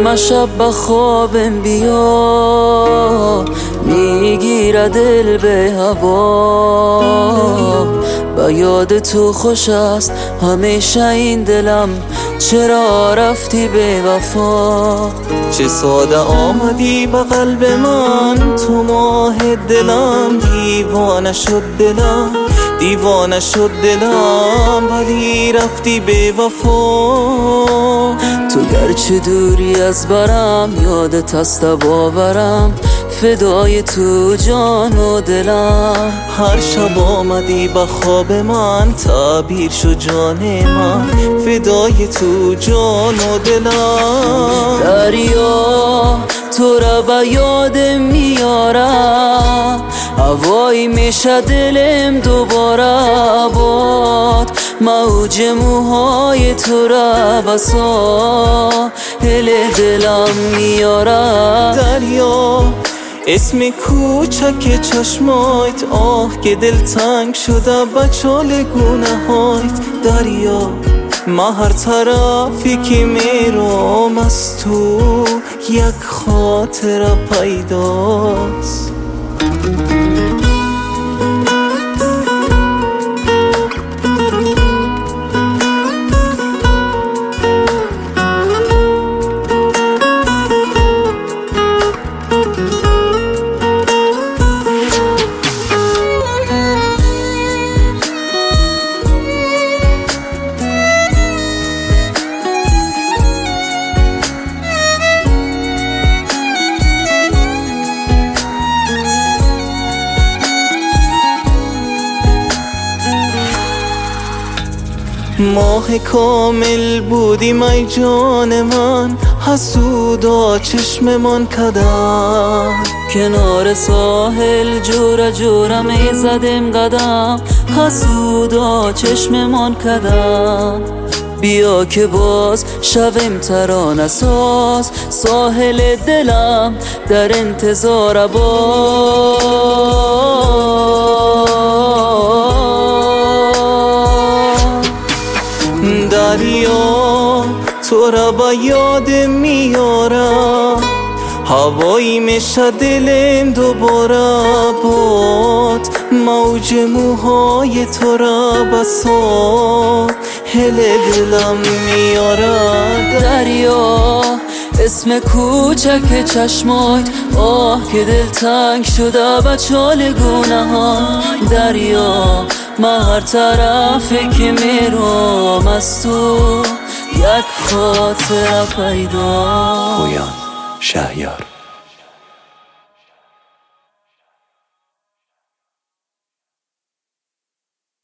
نیمه شب به خوابم بیا، میگیره دل به هوا. با یاد تو خوش است همیشه این دلم، چرا رفتی به وفا؟ چه ساده آمدی به قلب من، تو ماه دلم. دیوانه شد دلم، دیوانه شد دلم، ولی رفتی به وفا. تو گرچه دوری از برم، یادت است باورم، فدای تو جان و دلم. هر شب آمدی به خواب من، تعبیر شد جان من، فدای تو جان و دلم. دریا تو را به یادم میارم، هوایی میشه دلم دوباره باد. موج موهای تو را به ساحل دلم میارم. دریا اسم کوچک چشمایت، آه که دل تنگ شده به چالگونه هایت. دریا ما هر طرفی که میرم از تو یک خاطره پیداست. ماه کامل بودیم ای جان من، حسودا چشممان کدم. کنار ساحل جورا جورا می زدیم قدم، حسودا چشممان کدم. بیا که باز شویم ترانه ساز، ساحل دلم در انتظار دریا تو را با یاد میارم، هوایی میشه دلم دوباره باد. موج موهای تو را به ساحل دلم میارد. دریا اسم کوچک چشمایت، آه که دل تنگ شده به چالگونه ها. دریا من هر طرفی که میرم از تو یک خاطره پیدا. پویان شهیار.